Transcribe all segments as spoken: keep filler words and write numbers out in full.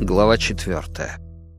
глава четвертая.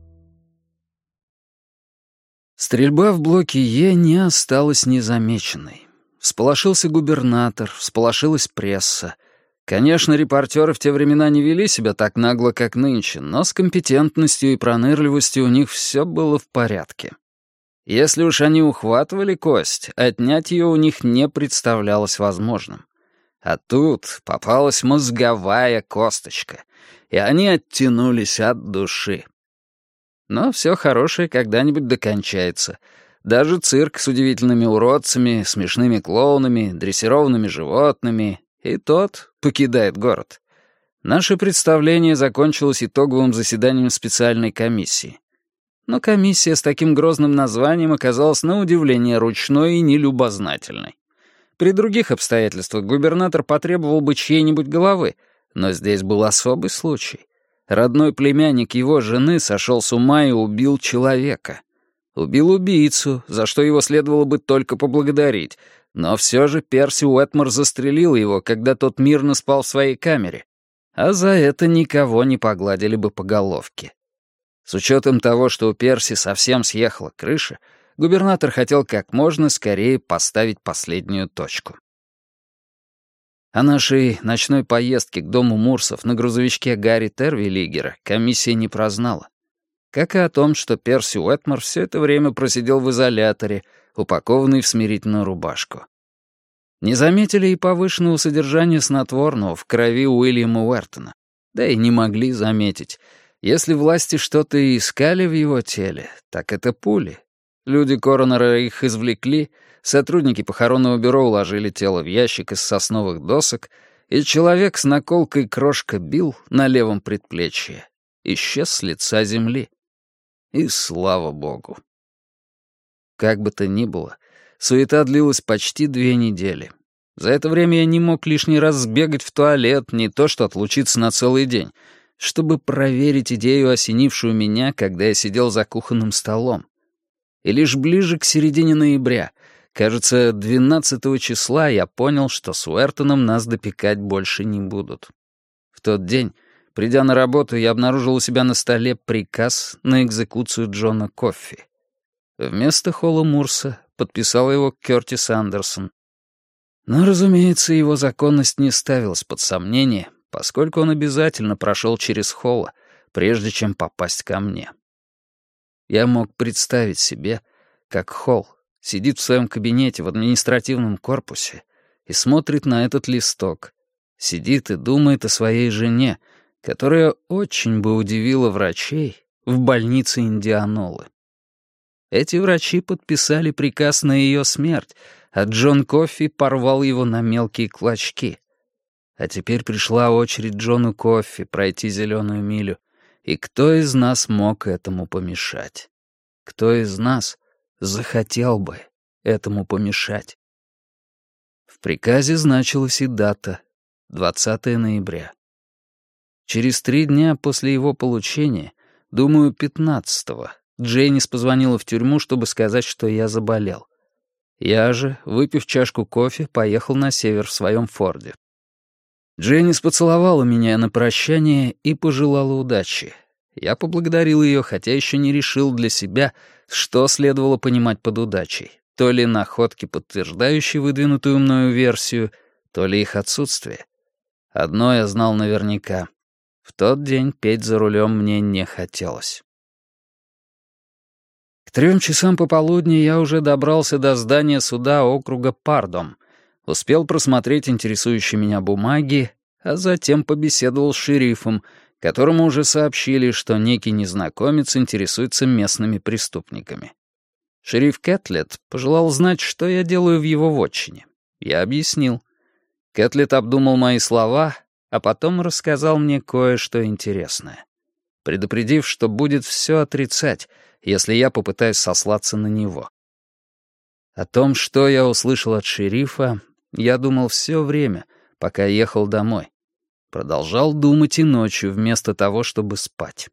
Стрельба в блоке Е не осталась незамеченной. Всполошился губернатор, всполошилась пресса. Конечно, репортеры в те времена не вели себя так нагло, как нынче, но с компетентностью и пронырливостью у них все было в порядке. Если уж они ухватывали кость, отнять ее у них не представлялось возможным. А тут попалась мозговая косточка, и они оттянулись от души. Но все хорошее когда-нибудь докончается. Даже цирк с удивительными уродцами, смешными клоунами, дрессированными животными, и тот покидает город. Наше представление закончилось итоговым заседанием специальной комиссии. Но комиссия с таким грозным названием оказалась на удивление ручной и нелюбознательной. При других обстоятельствах губернатор потребовал бы чьей-нибудь головы, но здесь был особый случай. Родной племянник его жены сошел с ума и убил человека. Убил убийцу, за что его следовало бы только поблагодарить, но все же Перси Уэтмор застрелил его, когда тот мирно спал в своей камере, а за это никого не погладили бы по головке. С учетом того, что у Перси совсем съехала крыша, губернатор хотел как можно скорее поставить последнюю точку. О нашей ночной поездке к дому Мурсов на грузовичке Гарри Тервиллигера комиссия не прознала. Как и о том, что Перси Уэтмор все это время просидел в изоляторе, упакованный в смирительную рубашку. Не заметили и повышенного содержания снотворного в крови Уильяма Уэртона. Да и не могли заметить. Если власти что-то и искали в его теле, так это пули. Люди коронера их извлекли, сотрудники похоронного бюро уложили тело в ящик из сосновых досок, и человек с наколкой крошка Билл на левом предплечье исчез с лица земли. И слава богу. Как бы то ни было, суета длилась почти две недели. За это время я не мог лишний раз сбегать в туалет, не то что отлучиться на целый день, чтобы проверить идею, осенившую меня, когда я сидел за кухонным столом. И лишь ближе к середине ноября, кажется, двенадцатого числа, я понял, что с Уэртоном нас допекать больше не будут. В тот день, придя на работу, я обнаружил у себя на столе приказ на экзекуцию Джона Коффи. Вместо Холла Мурса подписал его Кёртис Андерсон. Но, разумеется, его законность не ставилась под сомнение, поскольку он обязательно прошел через Холла, прежде чем попасть ко мне. Я мог представить себе, как Холл сидит в своем кабинете в административном корпусе и смотрит на этот листок, сидит и думает о своей жене, которая очень бы удивила врачей в больнице Индианолы. Эти врачи подписали приказ на ее смерть, а Джон Коффи порвал его на мелкие клочки. А теперь пришла очередь Джону Коффи пройти зеленую милю, и кто из нас мог этому помешать? Кто из нас захотел бы этому помешать? В приказе значилась и дата — двадцатого ноября. Через три дня после его получения, думаю, пятнадцатого, Джейнис позвонила в тюрьму, чтобы сказать, что я заболел. Я же, выпив чашку кофе, поехал на север в своем Форде. Джейнис поцеловала меня на прощание и пожелала удачи. Я поблагодарил ее, хотя еще не решил для себя, что следовало понимать под удачей. То ли находки, подтверждающие выдвинутую мною версию, то ли их отсутствие. Одно я знал наверняка. В тот день петь за рулем мне не хотелось. К трем часам пополудни я уже добрался до здания суда округа Пардом, успел просмотреть интересующие меня бумаги, а затем побеседовал с шерифом, которому уже сообщили, что некий незнакомец интересуется местными преступниками. Шериф Кэтлет пожелал знать, что я делаю в его вотчине. Я объяснил. Кэтлет обдумал мои слова, а потом рассказал мне кое-что интересное, предупредив, что будет все отрицать, если я попытаюсь сослаться на него. О том, что я услышал от шерифа, я думал все время, пока ехал домой. Продолжал думать и ночью, вместо того, чтобы спать.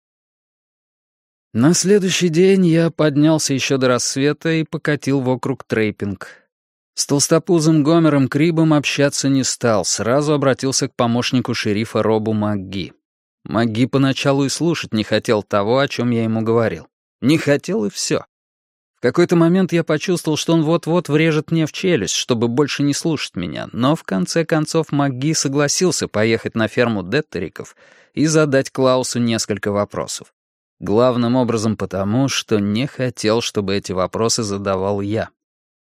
На следующий день я поднялся еще до рассвета и покатил вокруг Трейпинг. С толстопузым Гомером Крибом общаться не стал, сразу обратился к помощнику шерифа Робу МакГи. Маги поначалу и слушать не хотел того, о чем я ему говорил. Не хотел, и все. В какой-то момент я почувствовал, что он вот-вот врежет мне в челюсть, чтобы больше не слушать меня, но в конце концов Маги согласился поехать на ферму Деттериков и задать Клаусу несколько вопросов. Главным образом потому, что не хотел, чтобы эти вопросы задавал я.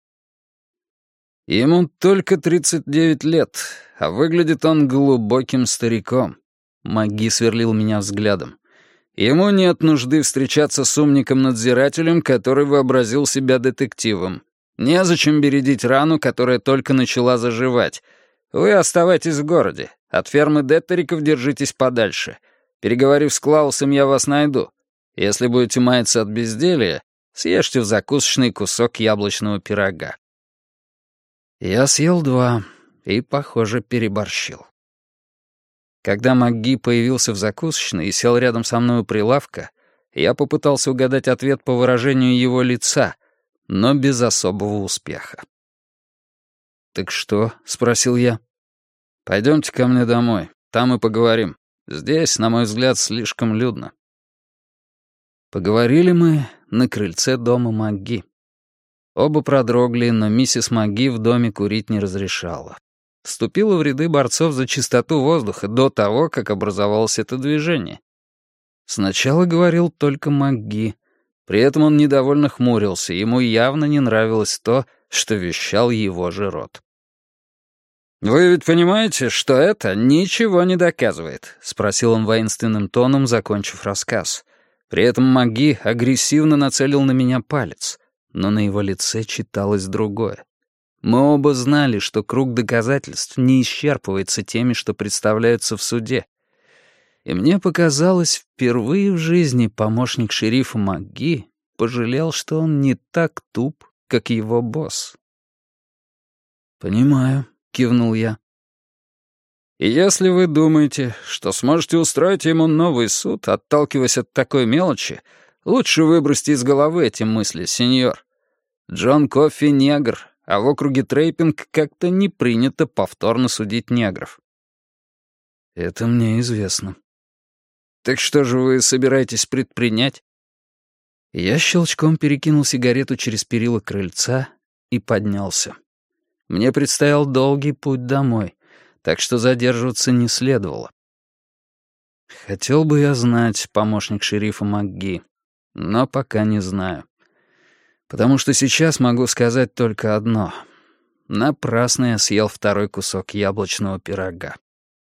Ему только тридцать девять лет, а выглядит он глубоким стариком. Маги сверлил меня взглядом. Ему нет нужды встречаться с умником-надзирателем, который вообразил себя детективом. Незачем бередить рану, которая только начала заживать. Вы оставайтесь в городе. От фермы Деттериков держитесь подальше. Переговорив с Клаусом, я вас найду. Если будете маяться от безделья, съешьте в закусочный кусок яблочного пирога. Я съел два и, похоже, переборщил. Когда МакГи появился в закусочной и сел рядом со мной у прилавка, я попытался угадать ответ по выражению его лица, но без особого успеха. «Так что?» — спросил я. «Пойдемте ко мне домой, там и поговорим. Здесь, на мой взгляд, слишком людно». Поговорили мы на крыльце дома МакГи. Оба продрогли, но миссис МакГи в доме курить не разрешала. Вступила в ряды борцов за чистоту воздуха до того, как образовалось это движение. Сначала говорил только МакГи. При этом он недовольно хмурился, ему явно не нравилось то, что вещал его же рот. «Вы ведь понимаете, что это ничего не доказывает?» — спросил он воинственным тоном, закончив рассказ. При этом МакГи агрессивно нацелил на меня палец, но на его лице читалось другое. Мы оба знали, что круг доказательств не исчерпывается теми, что представляются в суде. И мне показалось, впервые в жизни помощник шерифа МакГи пожалел, что он не так туп, как его босс. «Понимаю», — кивнул я. «И если вы думаете, что сможете устроить ему новый суд, отталкиваясь от такой мелочи, лучше выбросьте из головы эти мысли, сеньор. Джон Коффи — негр, а в округе Трейпинг как-то не принято повторно судить негров». «Это мне известно». «Так что же вы собираетесь предпринять?» Я щелчком перекинул сигарету через перила крыльца и поднялся. Мне предстоял долгий путь домой, так что задерживаться не следовало. Хотел бы я знать, помощник шерифа МакГи, но пока не знаю. Потому что сейчас могу сказать только одно. Напрасно я съел второй кусок яблочного пирога.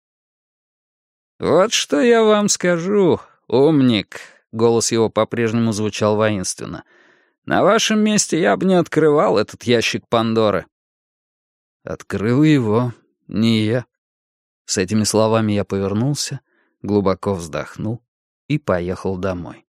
«Вот что я вам скажу, умник», — голос его по-прежнему звучал воинственно. «На вашем месте я бы не открывал этот ящик Пандоры». Открыл его не я. С этими словами я повернулся, глубоко вздохнул и поехал домой.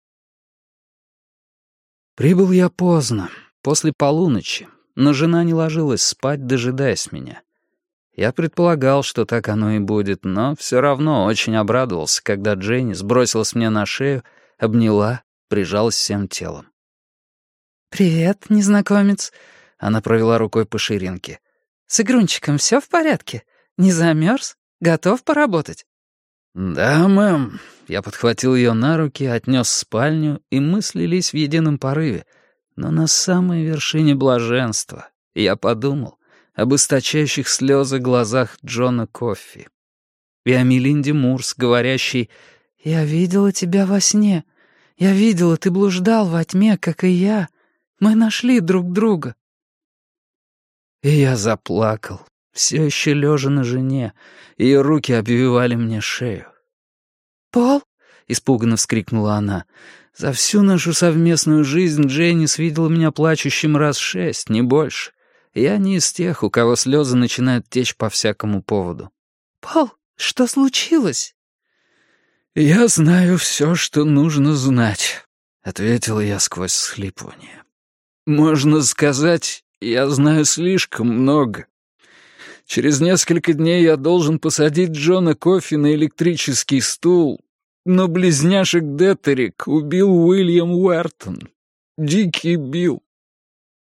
Прибыл я поздно, после полуночи, но жена не ложилась спать, дожидаясь меня. Я предполагал, что так оно и будет, но все равно очень обрадовался, когда Дженни сбросилась мне на шею, обняла, прижалась всем телом. «Привет, незнакомец», — она провела рукой по ширинке. «С Игрунчиком все в порядке? Не замерз? Готов поработать?» «Да, мэм». Я подхватил ее на руки, отнес в спальню, и мы слились в едином порыве, но на самой вершине блаженства. Я подумал об источающих слезы глазах Джона Коффи и о Мелинде Мурс, говорящей: «Я видела тебя во сне. Я видела, ты блуждал во тьме, как и я. Мы нашли друг друга». И я заплакал, все еще лежа на жене. Ее руки обвивали мне шею. «Пол?» — испуганно вскрикнула она. За всю нашу совместную жизнь Дженнис видела меня плачущим раз шесть, не больше. Я не из тех, у кого слезы начинают течь по всякому поводу. «Пол, что случилось?» «Я знаю все, что нужно знать», — ответила я сквозь всхлипывание. «Можно сказать, я знаю слишком много. Через несколько дней я должен посадить Джона Коффи на электрический стул, но близняшек Деттерик убил Уильям Уэртон. Дикий Билл.